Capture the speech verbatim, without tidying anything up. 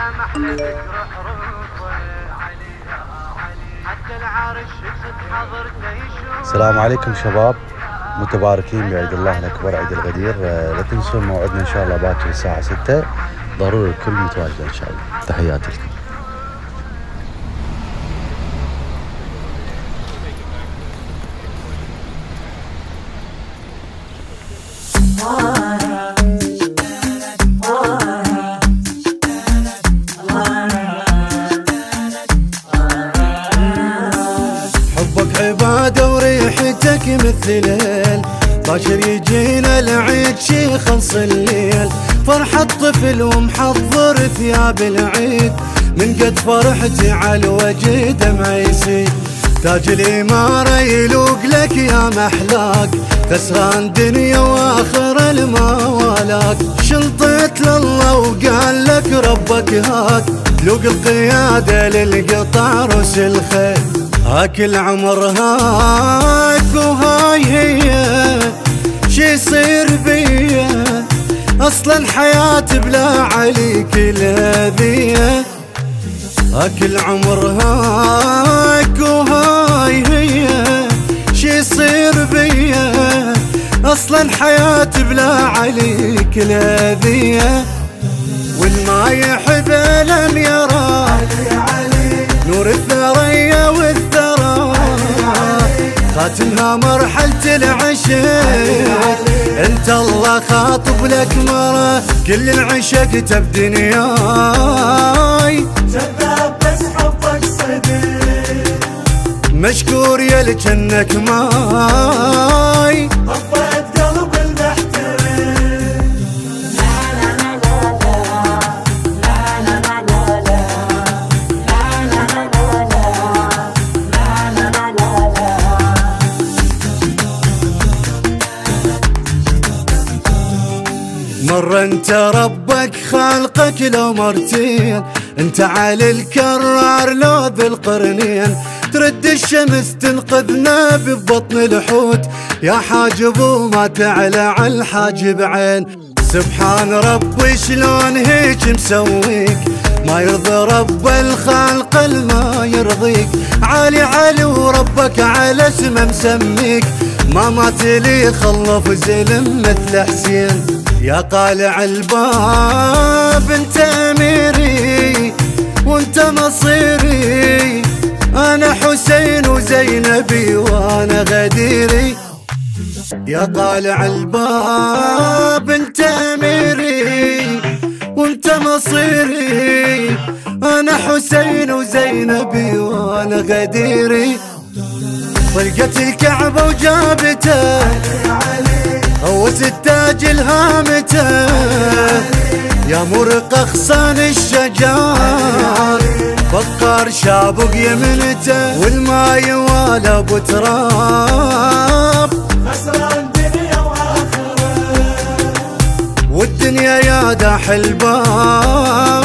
يا محلى ذكرى حروفه علي يا علي حتى العرش يقصد حضرته يشوف. السلام عليكم شباب، متباركين بعيد الله الأكبر، عيد الغدير. لا تنسون موعدنا إن شاء الله باكر الساعة ستة، ضروري الكل متواجد إن شاء الله. تحياتي لكم. حبك عبادة وريحتك مثل الليل، باكر يجينا العيد شي خلص الليل. فرحة طفل ومحضر ثياب العيد، من قد فرحتي على الوجه دمع يسيل. تاج الإمارة يلوق لك يا محلاك، خسران دنيا واخر الموالاك. شلطت لله وقال لك ربك هاك، تلوق القيادة للقطع روس الخيل. هاك العمر هاك وهاي هي شي يصير بيا، اصلا حياتي بلا عليك الهدية. هاك العمر هاك وهاي هي شي يصير بيا، اصلا حياتي بلا عليك الهدية. والما يحب لم يرى نور الثريا والثرى، خاتمها مرحلة العشق. انت الله خاطب لك مرة، كل العشق بدنياي جذاب بس حبك صدق. مشكور يا لجنك ماي، طفيت قلب المحترم. مرة انت ربك خالقك لو مرتين، انت علي الكرار لو ذي القرنين. ترد الشمس تنقذنا ببطن الحوت، يا حاجب وما تعلى على الحاجب عين. سبحان ربي شلون هيك مسويك، ما يرضى رب الخالق الما يرضيك. عالي علي وربك على اسمه مسميك، ما مات لي خلف زلم مثل حسين. يا قالع الباب انت اميري وانت مصيري، انا حسين وزينبي وانا غديري. يا قالع الباب انت اميري وانت مصيري، انا حسين وزينبي وانا غديري. طلقت الكعبة وجابته هوس التاج الهامته، يا مرق اغصان الشجار فقار شابق يمنته. والما يوالى ابو تراب، خسران دنيا واخره، والدنيا يا داح الباب.